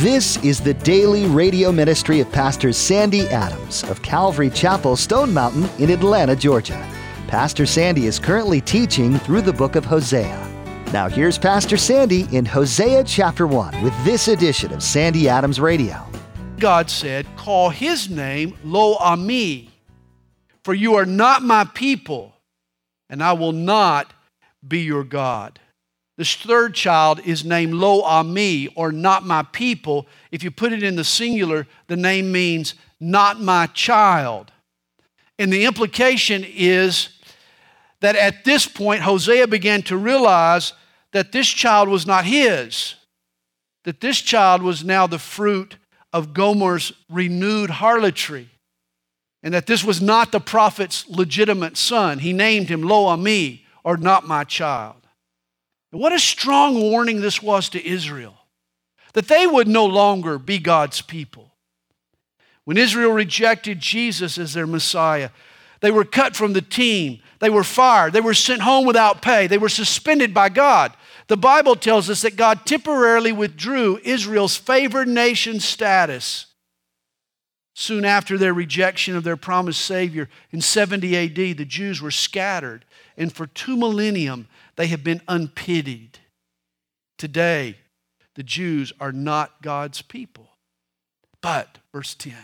This is the daily radio ministry of Pastor Sandy Adams of Calvary Chapel, Stone Mountain in Atlanta, Georgia. Pastor Sandy is currently teaching through the book of Hosea. Now here's Pastor Sandy in Hosea chapter 1 with this edition of Sandy Adams Radio. God said, call his name Lo-Ami, for you are not my people, and I will not be your God. This third child is named Lo-Ami, or not my people. If you put it in the singular, the name means not my child. And the implication is that at this point, Hosea began to realize that this child was not his, that this child was now the fruit of Gomer's renewed harlotry, and that this was not the prophet's legitimate son. He named him Lo-Ami, or not my child. And what a strong warning this was to Israel, that they would no longer be God's people. When Israel rejected Jesus as their Messiah, they were cut from the team. They were fired. They were sent home without pay. They were suspended by God. The Bible tells us that God temporarily withdrew Israel's favored nation status soon after their rejection of their promised Savior. In 70 AD, the Jews were scattered, and for 2 millennium, they have been unpitied. Today, the Jews are not God's people. But, verse 10,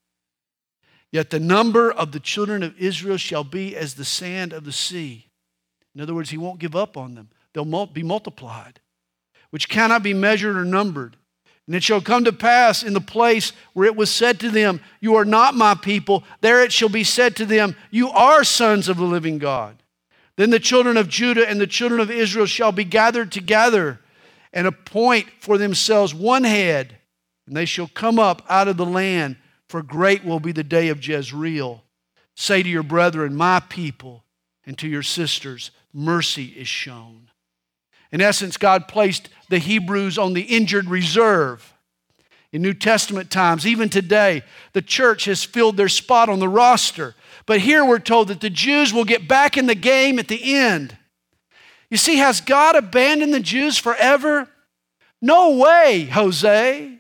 yet the number of the children of Israel shall be as the sand of the sea. In other words, he won't give up on them. They'll be multiplied, which cannot be measured or numbered. And it shall come to pass in the place where it was said to them, you are not my people, there it shall be said to them, you are sons of the living God. Then the children of Judah and the children of Israel shall be gathered together and appoint for themselves one head, and they shall come up out of the land, for great will be the day of Jezreel. Say to your brethren, my people, and to your sisters, mercy is shown. In essence, God placed the Hebrews on the injured reserve. In New Testament times, even today, the church has filled their spot on the roster. But here we're told that the Jews will get back in the game at the end. You see, has God abandoned the Jews forever? No way, Jose.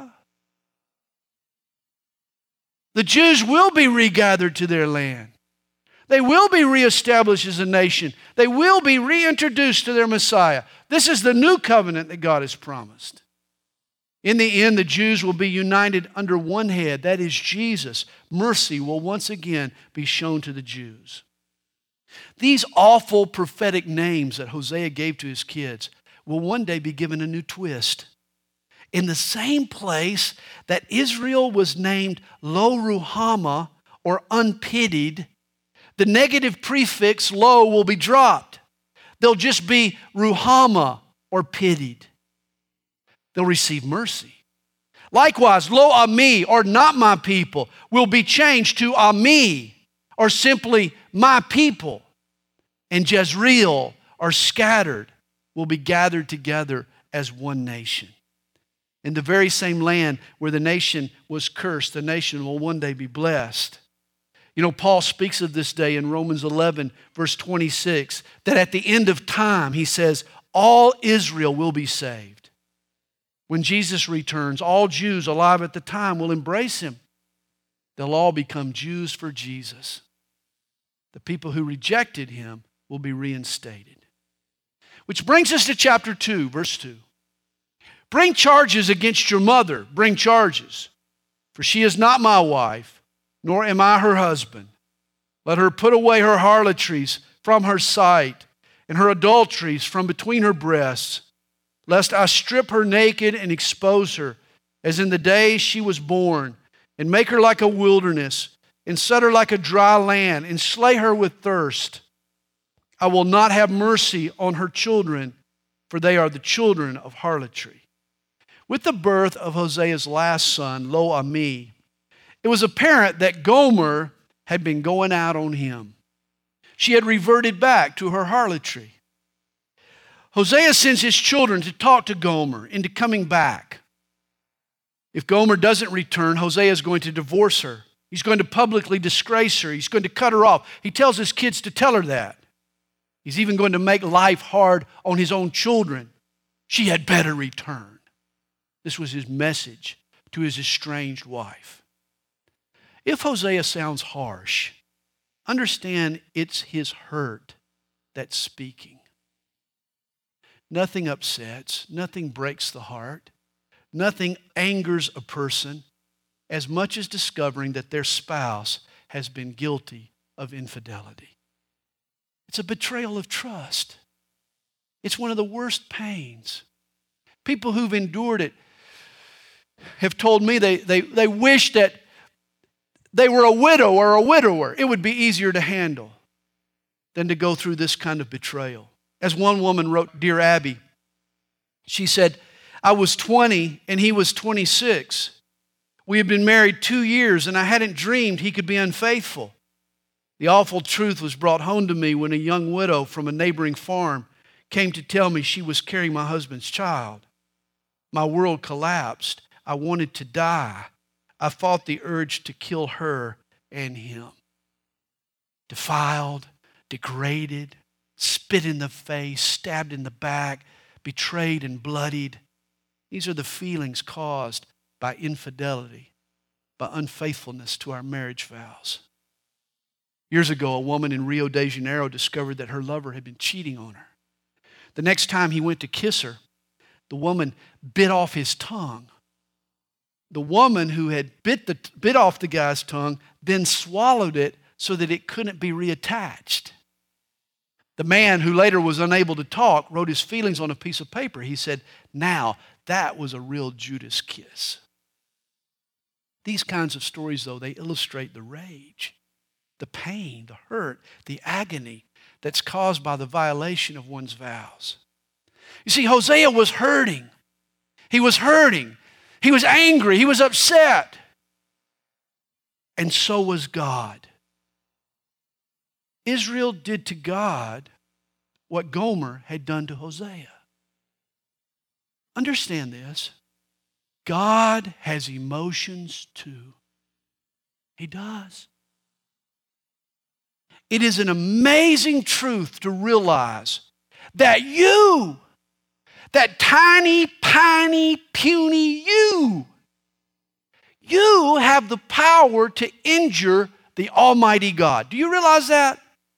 The Jews will be regathered to their land. They will be reestablished as a nation. They will be reintroduced to their Messiah. This is the new covenant that God has promised. In the end, the Jews will be united under one head, that is Jesus. Mercy will once again be shown to the Jews. These awful prophetic names that Hosea gave to his kids will one day be given a new twist. In the same place that Israel was named Lo-Ruhamah, or unpitied, the negative prefix lo will be dropped. They'll just be Ruhamah, or pitied. They'll receive mercy. Likewise, Lo-Ami, or not my people, will be changed to Ami, or simply my people. And Jezreel, or scattered, will be gathered together as one nation. In the very same land where the nation was cursed, the nation will one day be blessed. You know, Paul speaks of this day in Romans 11, verse 26, that at the end of time, he says, all Israel will be saved. When Jesus returns, all Jews alive at the time will embrace him. They'll all become Jews for Jesus. The people who rejected him will be reinstated. Which brings us to chapter 2, verse 2. Bring charges against your mother, bring charges, for she is not my wife, nor am I her husband. Let her put away her harlotries from her sight, and her adulteries from between her breasts, lest I strip her naked and expose her, as in the day she was born, and make her like a wilderness, and set her like a dry land, and slay her with thirst. I will not have mercy on her children, for they are the children of harlotry. With the birth of Hosea's last son, Lo-Ami, it was apparent that Gomer had been going out on him. She had reverted back to her harlotry. Hosea sends his children to talk to Gomer into coming back. If Gomer doesn't return, Hosea is going to divorce her. He's going to publicly disgrace her. He's going to cut her off. He tells his kids to tell her that. He's even going to make life hard on his own children. She had better return. This was his message to his estranged wife. If Hosea sounds harsh, understand it's his hurt that's speaking. Nothing upsets, nothing breaks the heart, nothing angers a person as much as discovering that their spouse has been guilty of infidelity. It's a betrayal of trust. It's one of the worst pains. People who've endured it have told me they wish that they were a widow or a widower. It would be easier to handle than to go through this kind of betrayal. As one woman wrote, Dear Abby, she said, I was 20 and he was 26. We had been married 2 years and I hadn't dreamed he could be unfaithful. The awful truth was brought home to me when a young widow from a neighboring farm came to tell me she was carrying my husband's child. My world collapsed. I wanted to die. I fought the urge to kill her and him. Defiled, degraded, spit in the face, stabbed in the back, betrayed and bloodied. These are the feelings caused by infidelity, by unfaithfulness to our marriage vows. Years ago, a woman in Rio de Janeiro discovered that her lover had been cheating on her. The next time he went to kiss her, the woman bit off his tongue. The woman who had bit off the guy's tongue then swallowed it so that it couldn't be reattached. The man, who later was unable to talk, wrote his feelings on a piece of paper. He said, now, that was a real Judas kiss. These kinds of stories, though, they illustrate the rage, the pain, the hurt, the agony that's caused by the violation of one's vows. You see, Hosea was hurting. He was hurting. He was angry. He was upset. And so was God. Israel did to God what Gomer had done to Hosea. Understand this. God has emotions too. He does. It is an amazing truth to realize that you, that tiny, puny you have the power to injure the Almighty God. Do you realize that?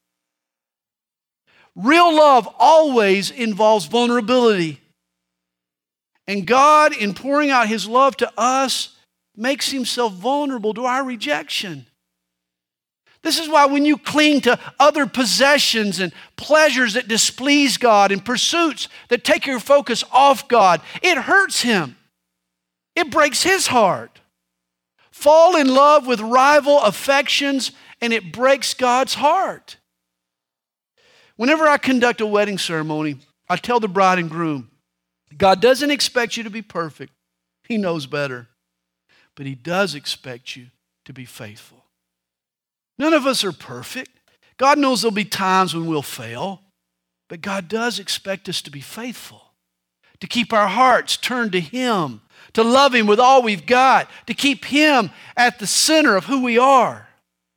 Real love always involves vulnerability. And God, in pouring out His love to us, makes Himself vulnerable to our rejection. This is why when you cling to other possessions and pleasures that displease God and pursuits that take your focus off God, it hurts Him. It breaks His heart. Fall in love with rival affections and it breaks God's heart. Whenever I conduct a wedding ceremony, I tell the bride and groom, God doesn't expect you to be perfect. He knows better. But He does expect you to be faithful. None of us are perfect. God knows there'll be times when we'll fail. But God does expect us to be faithful, to keep our hearts turned to Him, to love Him with all we've got, to keep Him at the center of who we are.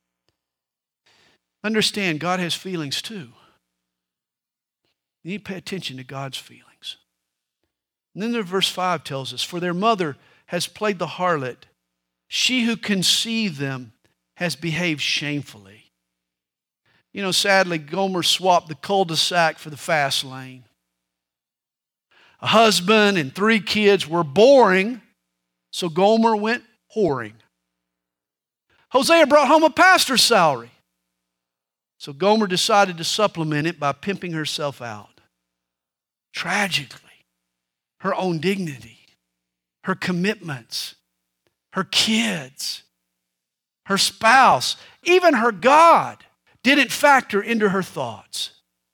Understand, God has feelings too. You need to pay attention to God's feelings. And then verse 5 tells us, for their mother has played the harlot. She who conceived them has behaved shamefully. You know, sadly, Gomer swapped the cul-de-sac for the fast lane. A husband and 3 kids were boring, so Gomer went whoring. Hosea brought home a pastor's salary, so Gomer decided to supplement it by pimping herself out. Tragically, her own dignity, her commitments, her kids, her spouse, even her God didn't factor into her thoughts.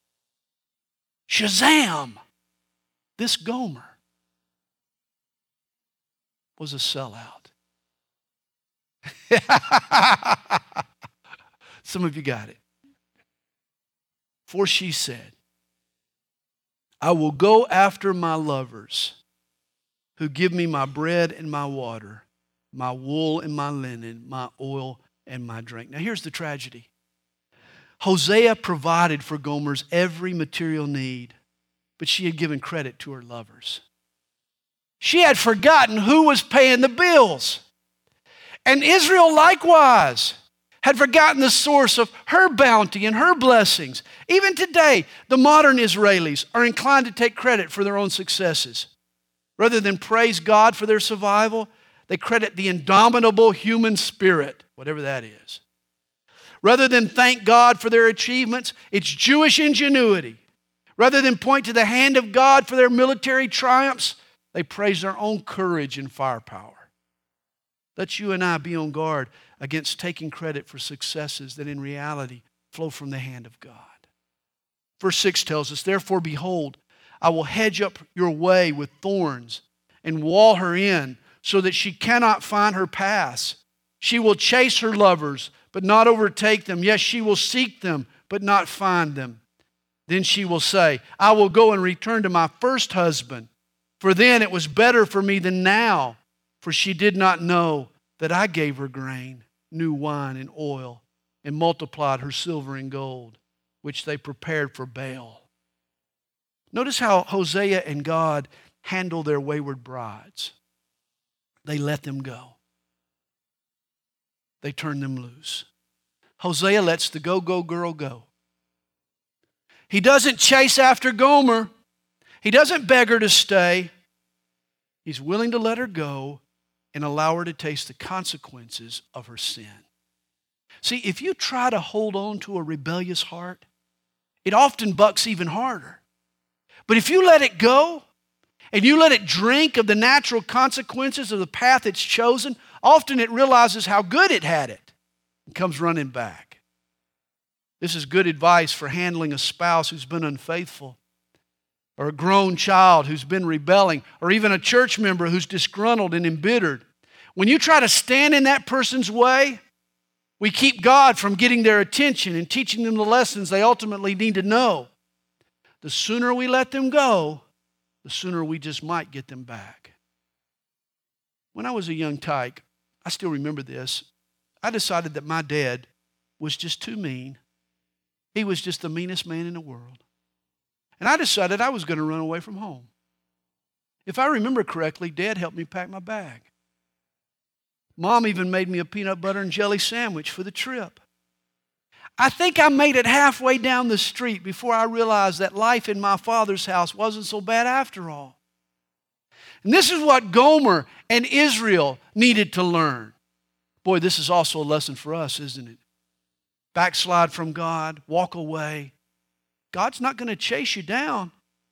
Shazam! This Gomer was a sellout. Some of you got it. For she said, I will go after my lovers who give me my bread and my water, my wool and my linen, my oil and my drink. Now here's the tragedy. Hosea provided for Gomer's every material need, but she had given credit to her lovers. She had forgotten who was paying the bills. And Israel likewise had forgotten the source of her bounty and her blessings. Even today, the modern Israelis are inclined to take credit for their own successes. Rather than praise God for their survival, they credit the indomitable human spirit, whatever that is. Rather than thank God for their achievements, it's Jewish ingenuity. Rather than point to the hand of God for their military triumphs, they praise their own courage and firepower. Let you and I be on guard against taking credit for successes that in reality flow from the hand of God. Verse 6 tells us, therefore, behold, I will hedge up your way with thorns and wall her in so that she cannot find her paths. She will chase her lovers, but not overtake them. Yes, she will seek them, but not find them. Then she will say, I will go and return to my first husband, for then it was better for me than now. For she did not know that I gave her grain, new wine, and oil, and multiplied her silver and gold, which they prepared for Baal. Notice how Hosea and God handle their wayward brides. They let them go. They turn them loose. Hosea lets the go-go girl go. He doesn't chase after Gomer. He doesn't beg her to stay. He's willing to let her go and allow her to taste the consequences of her sin. See, if you try to hold on to a rebellious heart, it often bucks even harder. But if you let it go and you let it drink of the natural consequences of the path it's chosen, often it realizes how good it had it and comes running back. This is good advice for handling a spouse who's been unfaithful, or a grown child who's been rebelling, or even a church member who's disgruntled and embittered. When you try to stand in that person's way, we keep God from getting their attention and teaching them the lessons they ultimately need to know. The sooner we let them go, the sooner we just might get them back. When I was a young tyke, I still remember this, I decided that my dad was just too mean. He was just the meanest man in the world. And I decided I was going to run away from home. If I remember correctly, Dad helped me pack my bag. Mom even made me a peanut butter and jelly sandwich for the trip. I think I made it halfway down the street before I realized that life in my father's house wasn't so bad after all. And this is what Gomer and Israel needed to learn. Boy, this is also a lesson for us, isn't it? Backslide from God, walk away. God's not going to chase you down.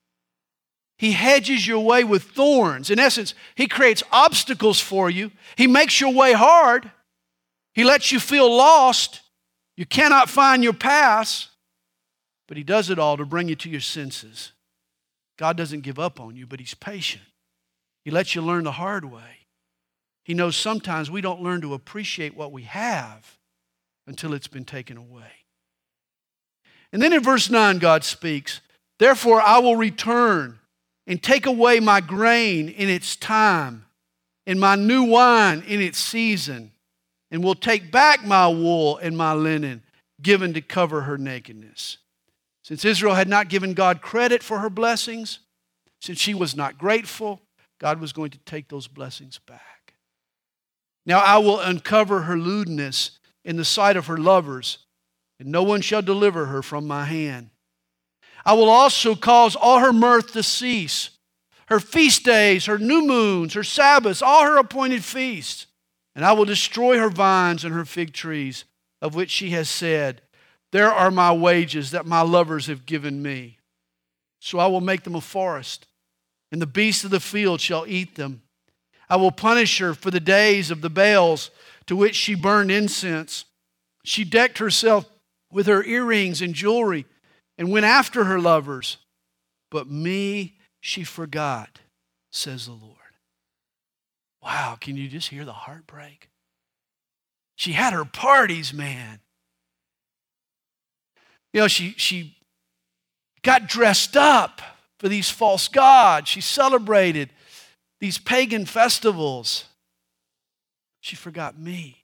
He hedges your way with thorns. In essence, He creates obstacles for you. He makes your way hard. He lets you feel lost. You cannot find your paths. But He does it all to bring you to your senses. God doesn't give up on you, but He's patient. He lets you learn the hard way. He knows sometimes we don't learn to appreciate what we have until it's been taken away. And then in verse 9, God speaks, therefore I will return and take away my grain in its time, and my new wine in its season, and will take back my wool and my linen, given to cover her nakedness. Since Israel had not given God credit for her blessings, since she was not grateful, God was going to take those blessings back. Now I will uncover her lewdness in the sight of her lovers, and no one shall deliver her from my hand. I will also cause all her mirth to cease, her feast days, her new moons, her Sabbaths, all her appointed feasts. And I will destroy her vines and her fig trees, of which she has said, there are my wages that my lovers have given me. So I will make them a forest, and the beasts of the field shall eat them. I will punish her for the days of the Baals to which she burned incense. She decked herself with her earrings and jewelry and went after her lovers. But me she forgot, says the Lord. Wow, can you just hear the heartbreak? She had her parties, man. You know, she got dressed up for these false gods. She celebrated these pagan festivals. She forgot me.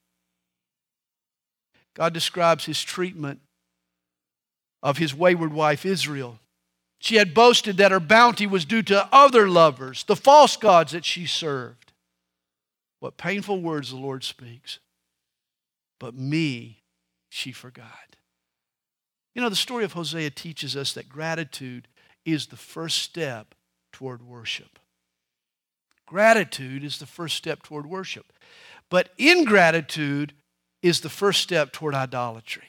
God describes His treatment of His wayward wife Israel She had boasted that her bounty was due to other lovers, the false gods that she served. What painful words the Lord speaks. But me, she forgot. You know, the story of Hosea teaches us that gratitude is the first step toward worship. Gratitude is the first step toward worship. But ingratitude is the first step toward idolatry.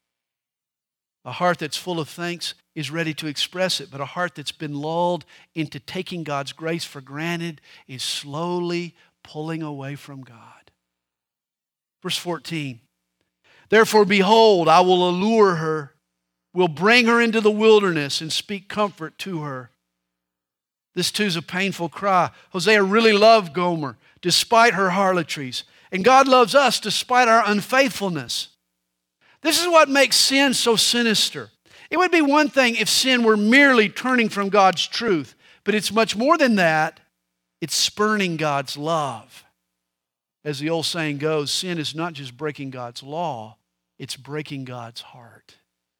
A heart that's full of thanks is ready to express it, but a heart that's been lulled into taking God's grace for granted is slowly pulling away from God. Verse 14, therefore, behold, I will allure her, will bring her into the wilderness and speak comfort to her. This too is a painful cry. Hosea really loved Gomer despite her harlotries. And God loves us despite our unfaithfulness. This is what makes sin so sinister. It would be one thing if sin were merely turning from God's truth, but it's much more than that. It's spurning God's love. As the old saying goes, sin is not just breaking God's law, it's breaking God's heart.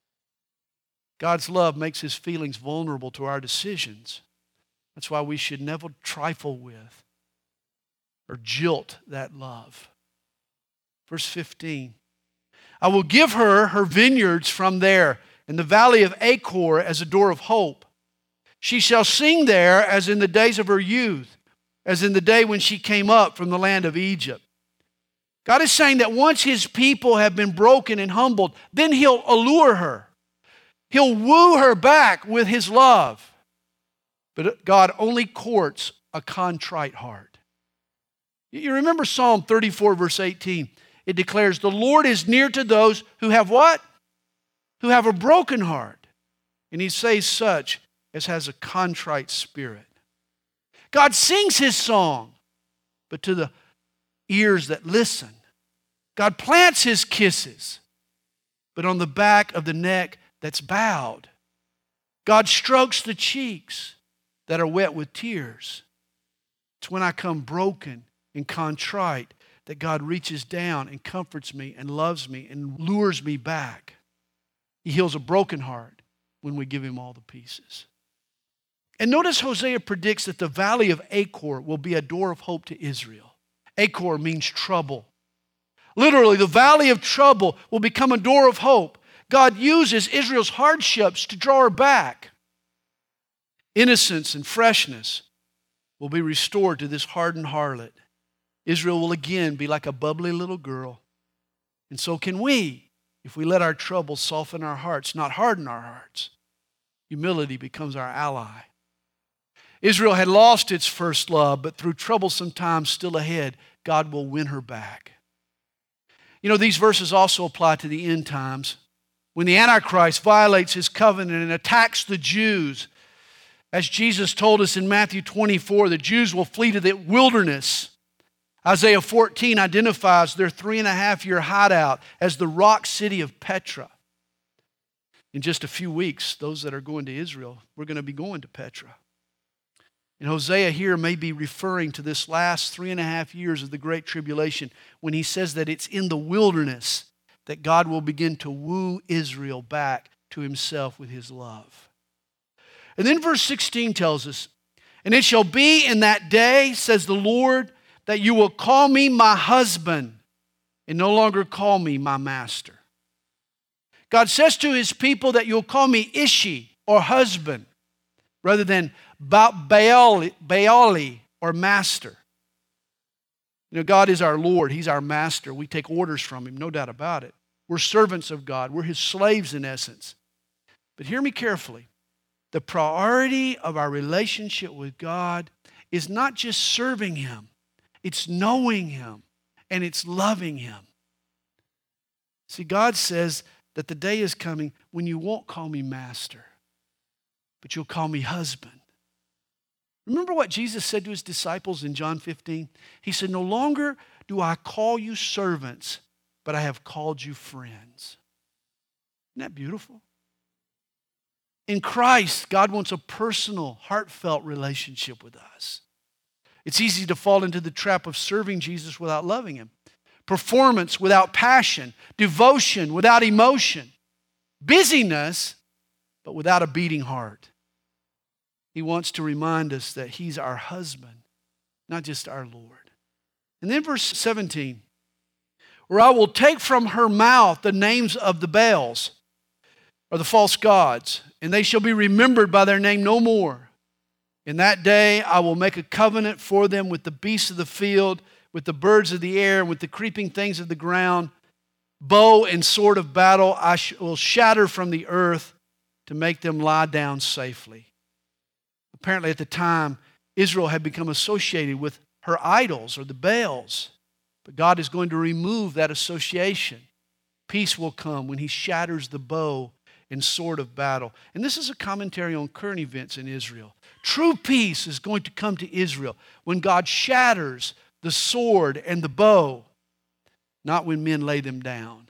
God's love makes His feelings vulnerable to our decisions. That's why we should never trifle with or jilt that love. Verse 15, I will give her her vineyards from there, in the valley of Achor as a door of hope. She shall sing there as in the days of her youth, as in the day when she came up from the land of Egypt. God is saying that once His people have been broken and humbled, then He'll allure her. He'll woo her back with His love. But God only courts a contrite heart. You remember Psalm 34, verse 18. It declares, the Lord is near to those who have what? Who have a broken heart. And He saves such as has a contrite spirit. God sings His song, but to the ears that listen. God plants His kisses, but on the back of the neck that's bowed. God strokes the cheeks that are wet with tears. It's when I come broken and contrite that God reaches down and comforts me and loves me and lures me back. He heals a broken heart when we give Him all the pieces. And notice Hosea predicts that the valley of Achor will be a door of hope to Israel. Achor means trouble. Literally, the valley of trouble will become a door of hope. God uses Israel's hardships to draw her back. Innocence and freshness will be restored to this hardened harlot. Israel will again be like a bubbly little girl. And so can we, if we let our troubles soften our hearts, not harden our hearts. Humility becomes our ally. Israel had lost its first love, but through troublesome times still ahead, God will win her back. You know, these verses also apply to the end times. When the Antichrist violates His covenant and attacks the Jews, as Jesus told us in Matthew 24, the Jews will flee to the wilderness. Isaiah 14 identifies their 3.5-year hideout as the rock city of Petra. In just a few weeks, those that are going to Israel, we're going to be going to Petra. And Hosea here may be referring to this last 3.5 years of the Great Tribulation when he says that it's in the wilderness that God will begin to woo Israel back to Himself with His love. And then verse 16 tells us, and it shall be in that day, says the Lord, that you will call me my husband and no longer call me my master. God says to His people that you'll call me Ishi, or husband, rather than Baali, or master. You know, God is our Lord. He's our master. We take orders from Him, no doubt about it. We're servants of God. We're His slaves in essence. But hear me carefully. The priority of our relationship with God is not just serving Him. It's knowing Him and it's loving Him. See, God says that the day is coming when you won't call me master, but you'll call me husband. Remember what Jesus said to His disciples in John 15? He said, no longer do I call you servants, but I have called you friends. Isn't that beautiful? In Christ, God wants a personal, heartfelt relationship with us. It's easy to fall into the trap of serving Jesus without loving Him. Performance without passion. Devotion without emotion. Busyness, but without a beating heart. He wants to remind us that He's our husband, not just our Lord. And then verse 17, where I will take from her mouth the names of the Baals, or the false gods, and they shall be remembered by their name no more. In that day I will make a covenant for them with the beasts of the field, with the birds of the air, and with the creeping things of the ground. Bow and sword of battle I will shatter from the earth to make them lie down safely. Apparently at the time, Israel had become associated with her idols, or the Baals. But God is going to remove that association. Peace will come when He shatters the bow and sword of battle. And this is a commentary on current events in Israel. True peace is going to come to Israel when God shatters the sword and the bow, not when men lay them down.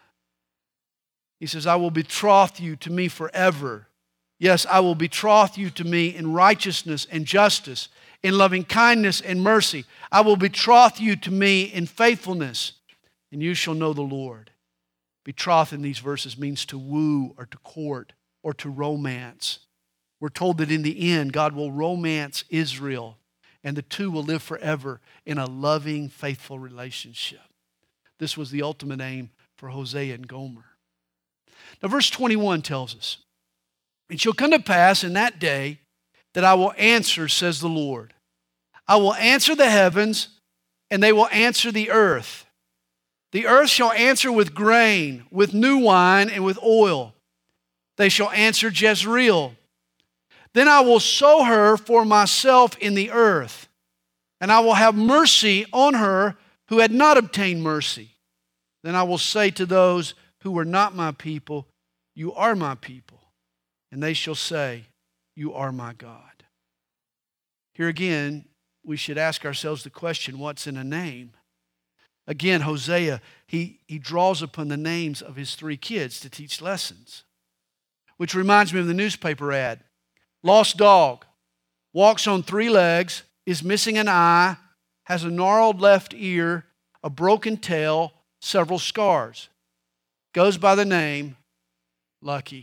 He says, I will betroth you to me forever. Yes, I will betroth you to me in righteousness and justice, in loving kindness and mercy. I will betroth you to me in faithfulness, and you shall know the Lord. Betroth in these verses means to woo or to court or to romance. We're told that in the end, God will romance Israel, and the two will live forever in a loving, faithful relationship. This was the ultimate aim for Hosea and Gomer. Now, verse 21 tells us, it shall come to pass in that day that I will answer, says the Lord. I will answer the heavens, and they will answer the earth. The earth shall answer with grain, with new wine, and with oil. They shall answer Jezreel. Then I will sow her for myself in the earth, and I will have mercy on her who had not obtained mercy. Then I will say to those who were not my people, you are my people. And they shall say, you are my God. Here again, we should ask ourselves the question, what's in a name? Again, Hosea, he draws upon the names of his three kids to teach lessons. Which reminds me of the newspaper ad. Lost dog, walks on three legs, is missing an eye, has a gnarled left ear, a broken tail, several scars. Goes by the name Lucky.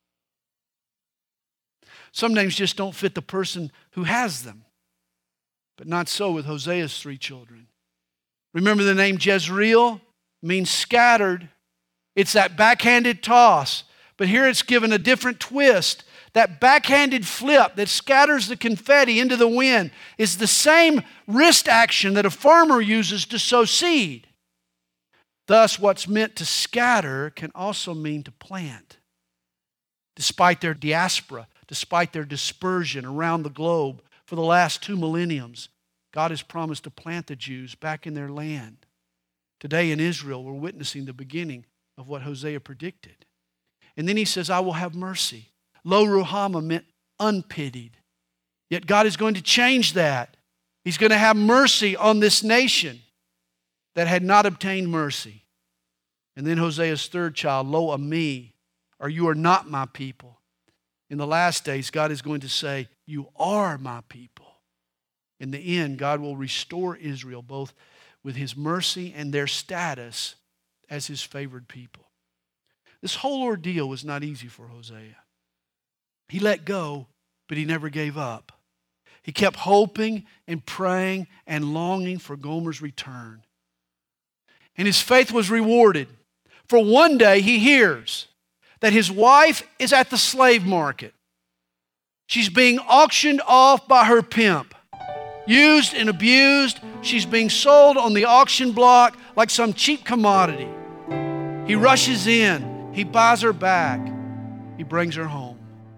Some names just don't fit the person who has them. But not so with Hosea's three children. Remember the name Jezreel means scattered. It's that backhanded toss. But here it's given a different twist. That backhanded flip that scatters the confetti into the wind is the same wrist action that a farmer uses to sow seed. Thus, what's meant to scatter can also mean to plant. Despite their diaspora, despite their dispersion around the globe for the last 2 millenniums, God has promised to plant the Jews back in their land. Today in Israel, we're witnessing the beginning of what Hosea predicted. And then he says, I will have mercy. Lo Ruhama meant unpitied. Yet God is going to change that. He's going to have mercy on this nation that had not obtained mercy. And then Hosea's third child, Lo Ami, or you are not my people. In the last days, God is going to say, you are my people. In the end, God will restore Israel both with His mercy and their status as His favored people. This whole ordeal was not easy for Hosea. He let go, but he never gave up. He kept hoping and praying and longing for Gomer's return. And his faith was rewarded. For one day he hears that his wife is at the slave market. She's being auctioned off by her pimp. Used and abused, she's being sold on the auction block like some cheap commodity. He rushes in, he buys her back, he brings her home.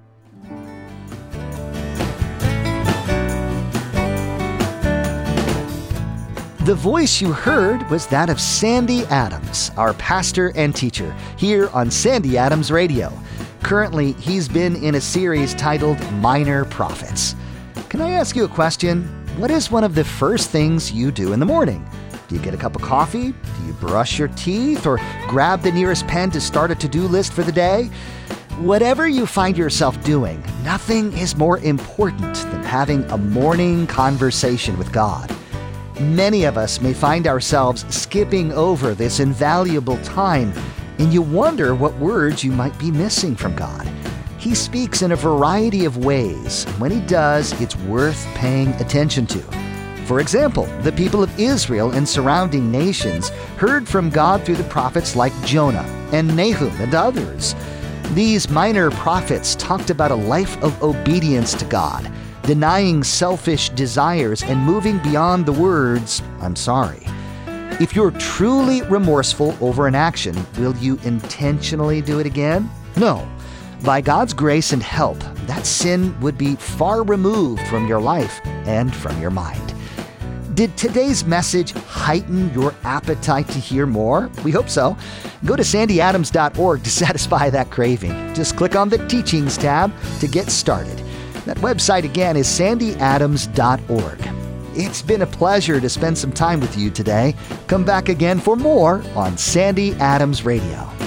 The voice you heard was that of Sandy Adams, our pastor and teacher, here on Sandy Adams Radio. Currently, he's been in a series titled Minor Prophets. Can I ask you a question? What is one of the first things you do in the morning? Do you get a cup of coffee? Do you brush your teeth or grab the nearest pen to start a to-do list for the day? Whatever you find yourself doing, nothing is more important than having a morning conversation with God. Many of us may find ourselves skipping over this invaluable time, and you wonder what words you might be missing from God. He speaks in a variety of ways. When he does, it's worth paying attention to. For example, the people of Israel and surrounding nations heard from God through the prophets like Jonah and Nahum and others. These minor prophets talked about a life of obedience to God, denying selfish desires and moving beyond the words, "I'm sorry." If you're truly remorseful over an action, will you intentionally do it again? No. By God's grace and help, that sin would be far removed from your life and from your mind. Did today's message heighten your appetite to hear more? We hope so. Go to sandyadams.org to satisfy that craving. Just click on the Teachings tab to get started. That website again is sandyadams.org. It's been a pleasure to spend some time with you today. Come back again for more on Sandy Adams Radio.